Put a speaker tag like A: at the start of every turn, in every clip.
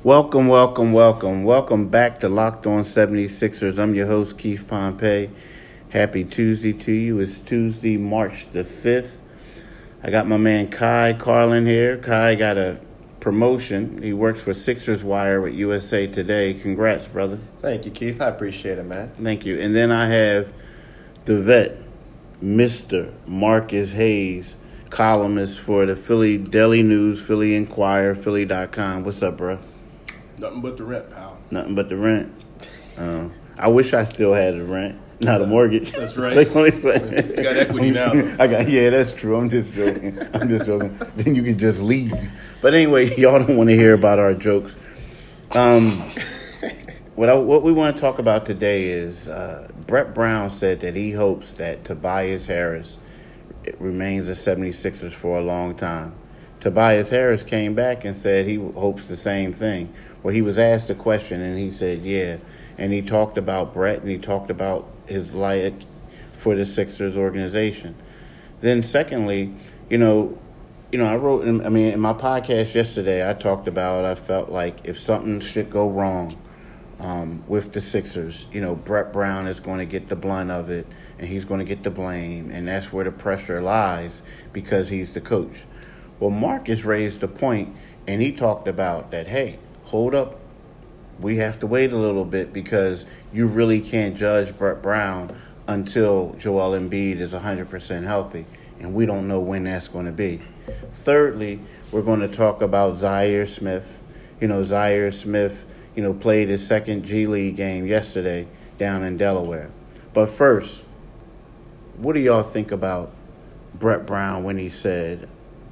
A: Welcome, welcome, welcome. Welcome back to Locked On 76ers. I'm your host, Keith Pompey. Happy Tuesday to you. It's Tuesday, March the 5th. I got my man Kai Carlin here. Kai got a promotion. He works for Sixers Wire with USA Today. Congrats, brother.
B: Thank you, Keith. I appreciate it, man.
A: Thank you. And then I have the vet, Mr. Marcus Hayes, columnist for the Philly Daily News, Philly Inquirer, Philly.com. What's up, bro?
C: Nothing but the rent, pal.
A: Nothing but the rent. I wish I still had the rent, not a mortgage.
C: That's right.
A: You
C: got equity now.
A: Yeah, that's true. I'm just joking. Then you can just leave. But anyway, y'all don't want to hear about our jokes. What we want to talk about today is Brett Brown said that he hopes that Tobias Harris remains the 76ers for a long time. Tobias Harris came back and said he hopes the same thing. Well, he was asked a question, and he said, yeah. And he talked about Brett, and he talked about his like for the Sixers organization. Then secondly, I wrote, in my podcast yesterday, I talked about, I felt like if something should go wrong with the Sixers, Brett Brown is going to get the blunt of it, and he's going to get the blame, and that's where the pressure lies because he's the coach. Well, Marcus raised the point, and he talked about that, hey, hold up, we have to wait a little bit because you really can't judge Brett Brown until Joel Embiid is 100% healthy, and we don't know when that's going to be. Thirdly, we're going to talk about Zhaire Smith. Zhaire Smith, played his second G League game yesterday down in Delaware. But first, what do y'all think about Brett Brown when he said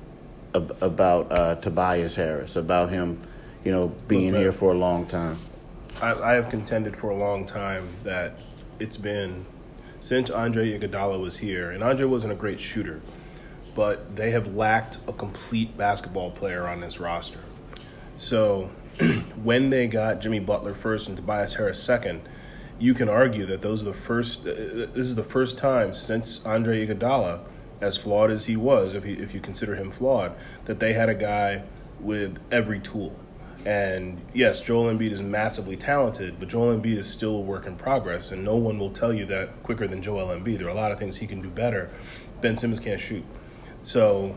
A: about Tobias Harris, about him, being here for a long time?
C: I have contended for a long time that it's been since Andre Iguodala was here, and Andre wasn't a great shooter, but they have lacked a complete basketball player on this roster. So when they got Jimmy Butler first and Tobias Harris second, you can argue that this is the first time since Andre Iguodala, as flawed as he was, if you consider him flawed, that they had a guy with every tool. And yes, Joel Embiid is massively talented, but Joel Embiid is still a work in progress, and no one will tell you that quicker than Joel Embiid. There are a lot of things he can do better. Ben Simmons can't shoot. So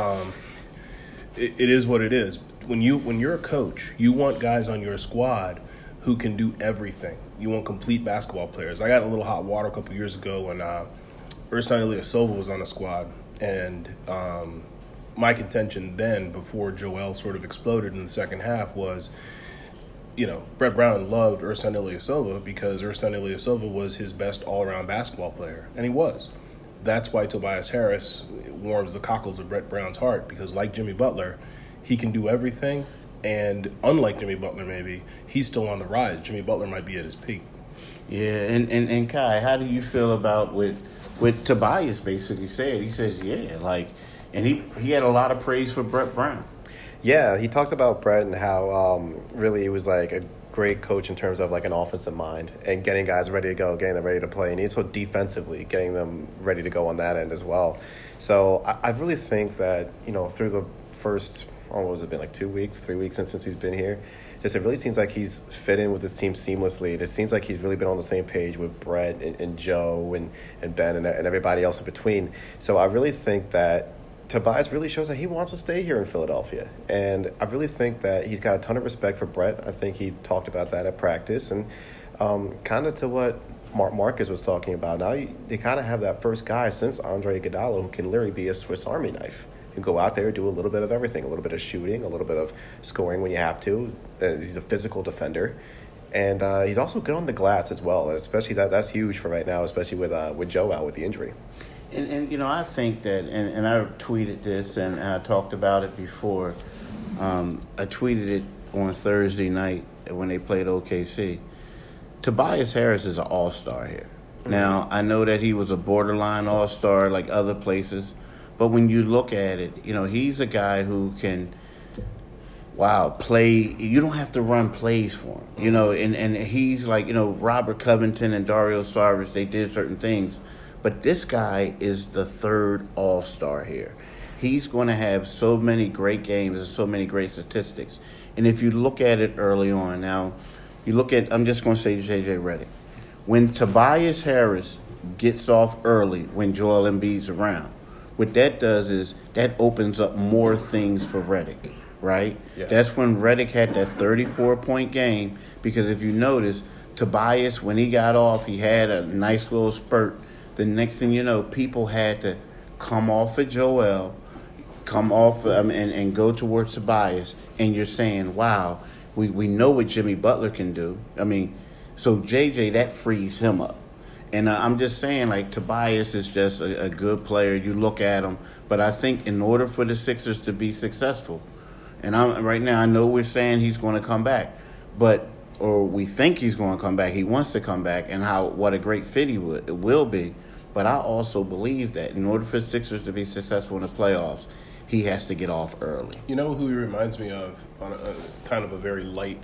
C: it is what it is. When you're a coach, you want guys on your squad who can do everything. You want complete basketball players. I got in a little hot water a couple years ago when Ersan Ilyasova was on the squad, and my contention then, before Joel sort of exploded in the second half, was, Brett Brown loved Ersan Ilyasova because Ersan Ilyasova was his best all-around basketball player, and he was. That's why Tobias Harris warms the cockles of Brett Brown's heart, because like Jimmy Butler, he can do everything, and unlike Jimmy Butler maybe, he's still on the rise. Jimmy Butler might be at his peak.
A: Yeah, and Kai, how do you feel about what Tobias basically said? He says, and he had a lot of praise for Brett Brown.
B: Yeah, he talked about Brett and how really he was like a great coach in terms of like an offensive mind and getting guys ready to go, getting them ready to play, and also defensively getting them ready to go on that end as well. So I really think that, through the first, what has it been, like 3 weeks since he's been here, it really seems like he's fit in with this team seamlessly. It seems like he's really been on the same page with Brett and Joe and Ben and everybody else in between. So I really think that Tobias really shows that he wants to stay here in Philadelphia. And I really think that he's got a ton of respect for Brett. I think he talked about that at practice. And kind of to what Marcus was talking about, now they kind of have that first guy since Andre Iguodala who can literally be a Swiss Army knife. You go out there, do a little bit of everything, a little bit of shooting, a little bit of scoring when you have to. He's a physical defender. And he's also good on the glass as well, and especially that's huge for right now, especially with Joe out with the injury.
A: And I think that, and I tweeted this, and I talked about it before. I tweeted it on Thursday night when they played OKC. Tobias Harris is an all-star here. Mm-hmm. Now, I know that he was a borderline all-star like other places, but when you look at it, he's a guy who can – play. You don't have to run plays for him, and he's like, Robert Covington and Dario Saric, they did certain things. But this guy is the third all-star here. He's going to have so many great games and so many great statistics. And if you look at it early on, now, you look at, I'm just going to say J.J. Redick. When Tobias Harris gets off early when Joel Embiid's around, what that does is that opens up more things for Redick, right?
C: Yeah.
A: That's when Redick had that 34-point game, because if you notice, Tobias, when he got off, he had a nice little spurt. The next thing you know, people had to come off of Joel, come off and go towards Tobias, and you're saying, wow, we know what Jimmy Butler can do. I mean, so JJ, that frees him up. And I'm just saying, like, Tobias is just a good player. You look at him. But I think in order for the Sixers to be successful, and right now I know we're saying he's going to come back, or we think he's going to come back. He wants to come back, and what a great fit he will be. But I also believe that in order for Sixers to be successful in the playoffs, he has to get off early.
C: You know who he reminds me of on a kind of a very light,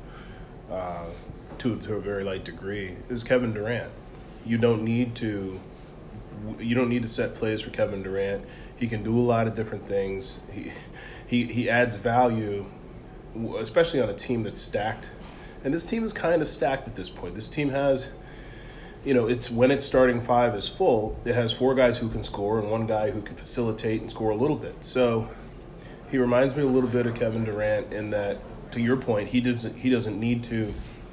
C: to a very light degree, is Kevin Durant. You don't need to set plays for Kevin Durant. He can do a lot of different things. He adds value, especially on a team that's stacked. And this team is kind of stacked at this point. This team has, it's when its starting five is full, it has 4 guys who can score and 1 guy who can facilitate and score a little bit. So he reminds me a little bit of Kevin Durant in that, to your point, he doesn't need to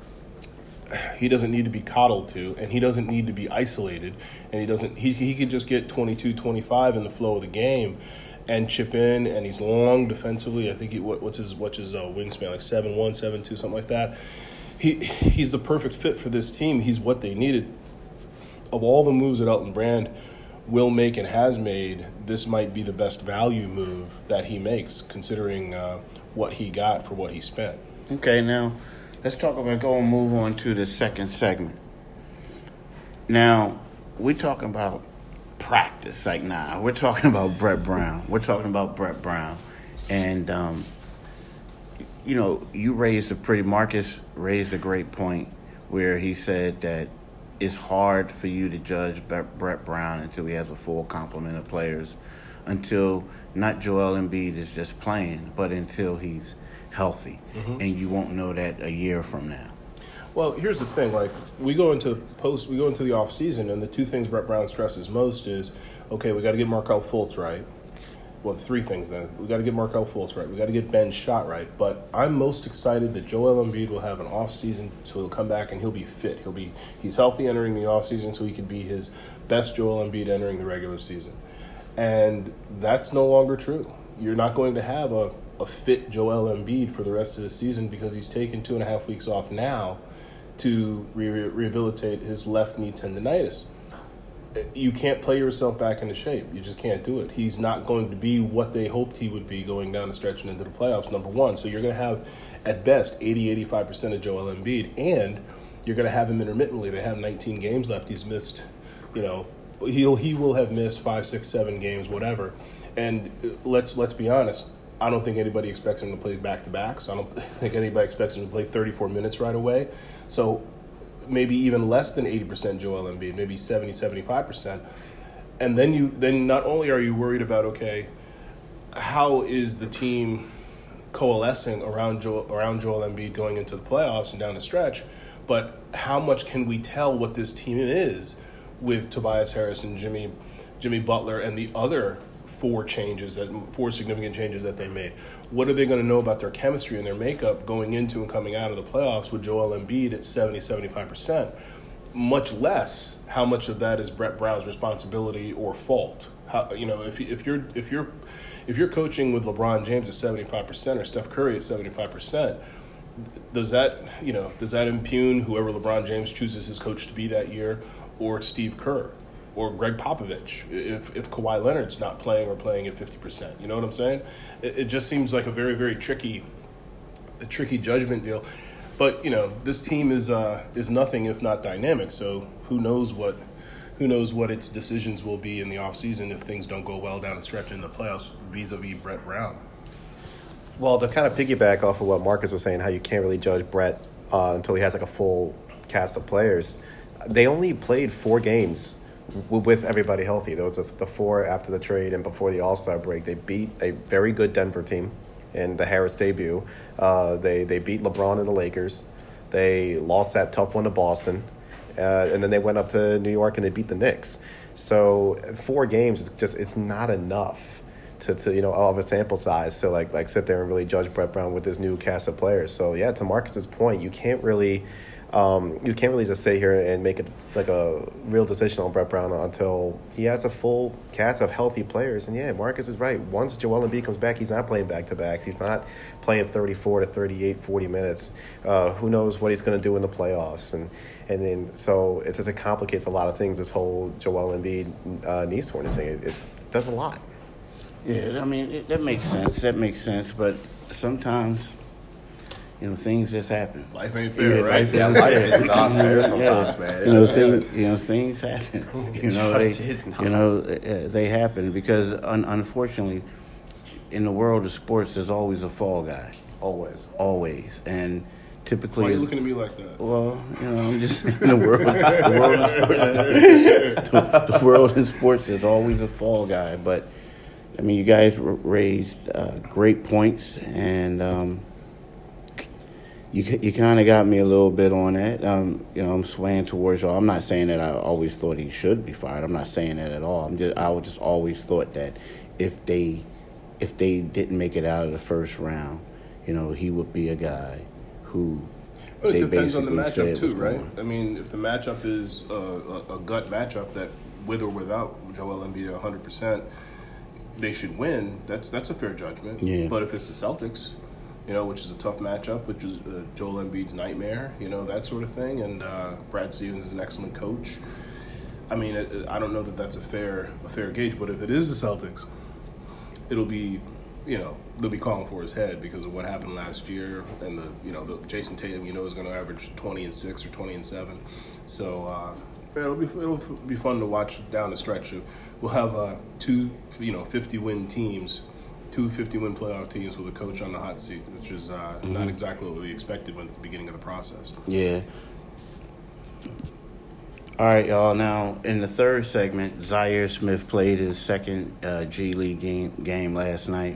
C: be coddled to, and he doesn't need to be isolated, and he could just get 22, 25 in the flow of the game and chip in, and he's long defensively. I think what's his wingspan, like 7'1", 7'2", something like that. He's the perfect fit for this team. He's what they needed. Of all the moves that Elton Brand will make and has made, this might be the best value move that he makes, considering what he got for what he spent.
A: Okay, now let's move on to the second segment. Now, we're talking about practice. Like, nah, we're talking about Brett Brown. And, Marcus raised a great point where he said that it's hard for you to judge Brett Brown until he has a full complement of players, until not Joel Embiid is just playing, but until he's healthy. Mm-hmm. And you won't know that a year from now.
C: Well, here's the thing. Like, we go into the off season, and the 2 things Brett Brown stresses most is, okay, we got to get Markelle Fultz right. Well, 3 things then. We got to get Markelle Fultz right. We got to get Ben's shot right. But I'm most excited that Joel Embiid will have an off season, so he'll come back and he'll be fit. He's healthy entering the off season, so he can be his best Joel Embiid entering the regular season. And that's no longer true. You're not going to have a fit Joel Embiid for the rest of the season because he's taken 2.5 weeks off now to rehabilitate his left knee tendonitis. You can't play yourself back into shape. You just can't do it. He's not going to be what they hoped he would be going down the stretch and into the playoffs, number one. So you're going to have, at best, 80-85% of Joel Embiid, and you're going to have him intermittently. They have 19 games left. He's missed, he will have missed 5, 6, 7 games, whatever. And let's be honest. I don't think anybody expects him to play back-to-backs. I don't think anybody expects him to play 34 minutes right away. So maybe even less than 80% Joel Embiid, maybe 70-75%. And then not only are you worried about, okay, how is the team coalescing around Joel Embiid going into the playoffs and down the stretch, but how much can we tell what this team is with Tobias Harris and Jimmy Butler and the other 4 significant changes that they made? What are they going to know about their chemistry and their makeup going into and coming out of the playoffs with Joel Embiid at 70-75%? Much less how much of that is Brett Brown's responsibility or fault. If you're coaching with LeBron James at 75% or Steph Curry at 75%, does that impugn whoever LeBron James chooses his coach to be that year, or Steve Kerr, or Greg Popovich, if Kawhi Leonard's not playing or playing at 50%? You know what I'm saying? It just seems like a very, very tricky judgment deal. But this team is nothing if not dynamic. So who knows what its decisions will be in the offseason if things don't go well down the stretch in the playoffs vis-a-vis Brett Brown.
B: Well, to kind of piggyback off of what Marcus was saying, how you can't really judge Brett until he has like a full cast of players. They only played 4 games with everybody healthy. Those are the 4 after the trade and before the All-Star break. They beat a very good Denver team. in the Harris debut. They beat LeBron and the Lakers. They lost that tough one to Boston. And then they went up to New York and they beat the Knicks. So 4 games, it's not enough to of a sample size to like sit there and really judge Brett Brown with this new cast of players. So yeah, to Marcus's point, you can't really just sit here and make it like a real decision on Brett Brown until he has a full cast of healthy players. And yeah, Marcus is right. Once Joel Embiid comes back, he's not playing back-to-backs. He's not playing 34 to 38, 40 minutes. Who knows what he's going to do in the playoffs. And then so it complicates a lot of things, this whole Joel Embiid knee soreness thing. It does a lot.
A: Yeah, I mean, that makes sense. But sometimes, things just happen.
C: Life ain't fair, right?
B: Life is not fair sometimes, man.
A: Things happen. They happen because, unfortunately, in the world of sports, there's always a fall guy. Always. And typically...
C: Why are you looking at me like that?
A: Well, I'm just in the world. The world in sports, there's always a fall guy. But, I mean, you guys raised great points, and... You kind of got me a little bit on that. I'm swaying towards y'all. I'm not saying that I always thought he should be fired. I'm not saying that at all. I just always thought that if they didn't make it out of the first round, he would be a guy who
C: but
A: they
C: it depends on the
A: basically
C: matchup
A: said
C: too,
A: was
C: right?
A: going.
C: I mean, if the matchup is a gut matchup that with or without Joel Embiid 100%, they should win. That's a fair judgment.
A: Yeah.
C: But if it's the Celtics, which is a tough matchup, which is Joel Embiid's nightmare, that sort of thing. And Brad Stevens is an excellent coach. I mean, I don't know that that's a fair gauge, but if it is the Celtics, it'll be, they'll be calling for his head because of what happened last year, and the Jason Tatum, is going to average 20 and 6 or 20 and 7. So it'll be fun to watch down the stretch. We'll have two 50-win teams. 2 50-win playoff teams with a coach on the hot seat, which is not exactly what we expected at the beginning of the process.
A: Yeah. All right, y'all. Now, in the third segment, Zaire Smith played his second G League game last night.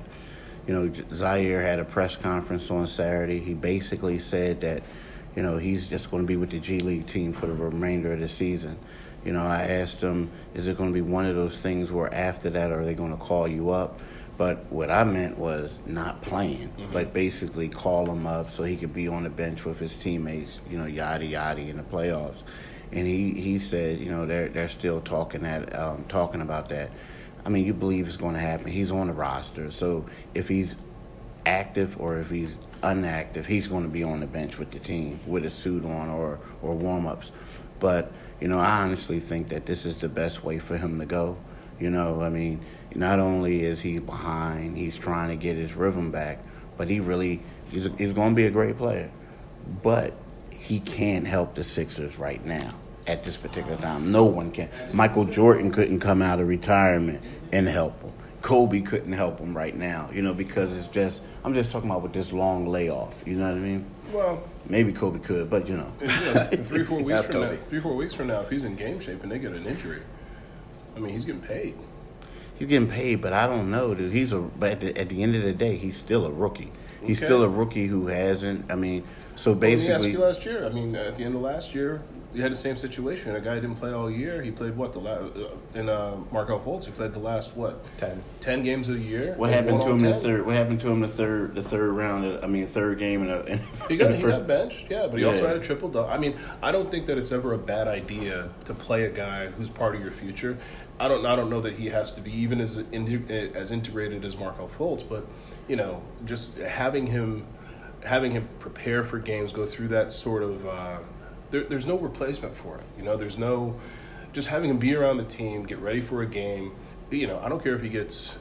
A: Zaire had a press conference on Saturday. He basically said that, he's just going to be with the G League team for the remainder of the season. I asked him, is it going to be one of those things where after that are they going to call you up? But what I meant was not playing, but basically call him up so he could be on the bench with his teammates, yada yada in the playoffs. And he said, they're still talking about that. I mean, you believe it's going to happen. He's on the roster, so if he's active or if he's inactive, he's going to be on the bench with the team with a suit on or warm ups. But I honestly think that this is the best way for him to go. I mean, not only is he behind, he's trying to get his rhythm back, but he's going to be a great player. But he can't help the Sixers right now at this particular time. No one can. Michael Jordan couldn't come out of retirement and help him. Kobe couldn't help him right now, because I'm just talking about with this long layoff, you know what I mean?
C: Well,
A: maybe Kobe could, but
C: 3-4 weeks from now, if he's in game shape and they get an injury, I mean, he's getting paid.
A: He's getting paid, but I don't know, dude. But at the end of the day, he's still a rookie. He's still a rookie who hasn't. I mean, so basically.
C: Let me ask you last year. I mean, at the end of last year, you had the same situation. A guy didn't play all year. He played what Markelle Fultz. He played the last 10 games of the year.
A: What happened to him in the third? What happened to him the third round? Third game
C: he got benched. Yeah, but he also had a triple double. I mean, I don't think that it's ever a bad idea to play a guy who's part of your future. I don't know that he has to be even as integrated as Markelle Fultz, but just having him prepare for games, go through that sort of. There's no replacement for it. There's no just having him be around the team, get ready for a game. I don't care if he gets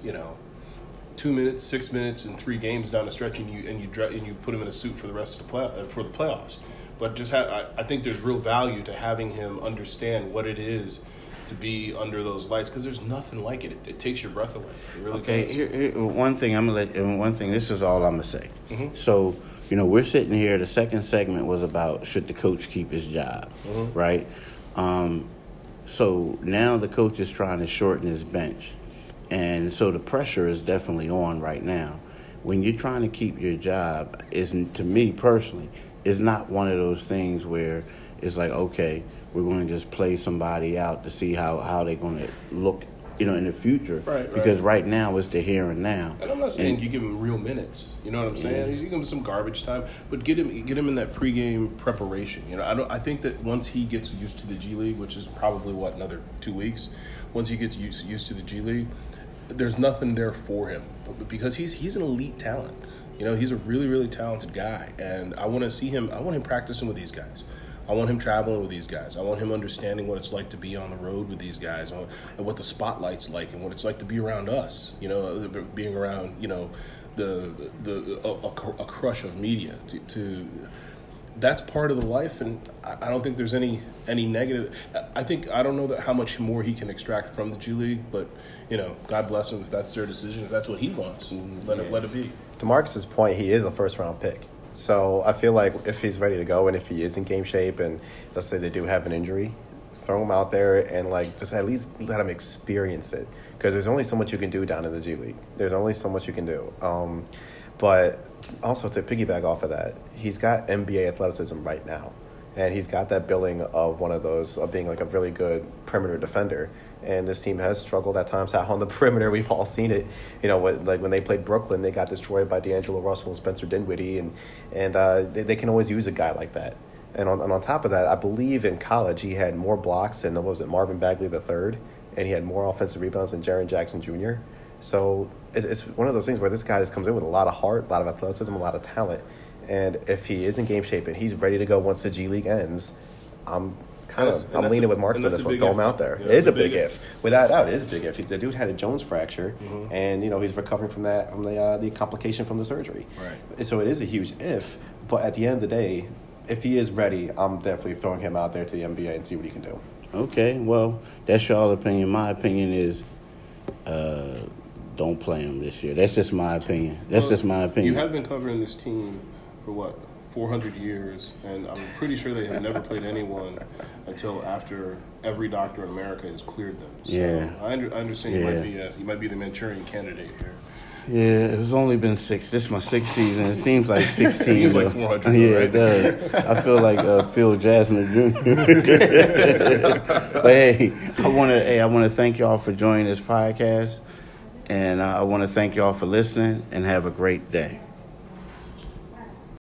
C: 2 minutes, 6 minutes, and 3 games down the stretch, and you put him in a suit for the rest of the playoffs. But I think there's real value to having him understand what it is to be under those lights, because there's nothing like it. It takes your breath away. It really does.
A: Here, one thing. This is all I'm gonna say. So, we're sitting here. The second segment was about should the coach keep his job, right? So now the coach is trying to shorten his bench, and so the pressure is definitely on right now. when you're trying to keep your job, to me personally, is not one of those things where it's like, okay, we're going to just play somebody out to see how they're going to look, in the future.
C: Right.
A: Because right now it's the here and now.
C: And I'm not saying you give him real minutes. You know what I'm saying? You give him some garbage time, but get him in that pregame preparation. I think that once he gets used to the G League, which is probably another 2 weeks. Once he gets used to the G League, there's nothing there for him, because he's an elite talent. He's a really, really talented guy, and I want to see him. I want him practicing with these guys. I want him traveling with these guys. I want him understanding what it's like to be on the road with these guys, and what the spotlight's like, and what it's like to be around us. Being around a crush of media. That's part of the life, and I don't think there's any negative. I don't know how much more he can extract from the G League, but God bless him if that's their decision. If that's what he wants, let it be.
B: To Marcus's point, he is a first-round pick. So I feel like if he's ready to go and if he is in game shape and let's say they do have an injury, throw him out there and just at least let him experience it, because there's only so much you can do down in the G League. There's only so much you can do. But also to piggyback off of that, he's got NBA athleticism right now. And he's got that billing of one of those, of being like a really good perimeter defender. And this team has struggled at times out on the perimeter. We've all seen it. When they played Brooklyn, they got destroyed by D'Angelo Russell and Spencer Dinwiddie. And they can always use a guy like that. And on top of that, I believe in college he had more blocks than, Marvin Bagley III. And he had more offensive rebounds than Jaren Jackson Jr. So it's one of those things where this guy just comes in with a lot of heart, a lot of athleticism, a lot of talent. And if he is in game shape and he's ready to go once the G League ends, I'm leaning with Marcus on this one. Throw him out there. It is a big if. Without a doubt, it is a big if. The dude had a Jones fracture, and he's recovering from that, from the complication from the surgery.
C: Right.
B: So it is a huge if. But at the end of the day, if he is ready, I'm definitely throwing him out there to the NBA and see what he can do.
A: Okay, well, that's y'all's opinion. My opinion is, don't play him this year. That's just my opinion.
C: You have been covering this team for 400 years, and I'm pretty sure they have never played anyone until after every doctor in America has cleared them. So
A: yeah,
C: I understand you might be the Manchurian candidate here.
A: Yeah, it's only been 6. This is my 6th season. It seems like 16.
C: Seems like 400.
A: Yeah,
C: right?
A: It does. I feel like Phil Jasmine Jr. But hey, I want to thank y'all for joining this podcast, and I want to thank y'all for listening. And have a great day.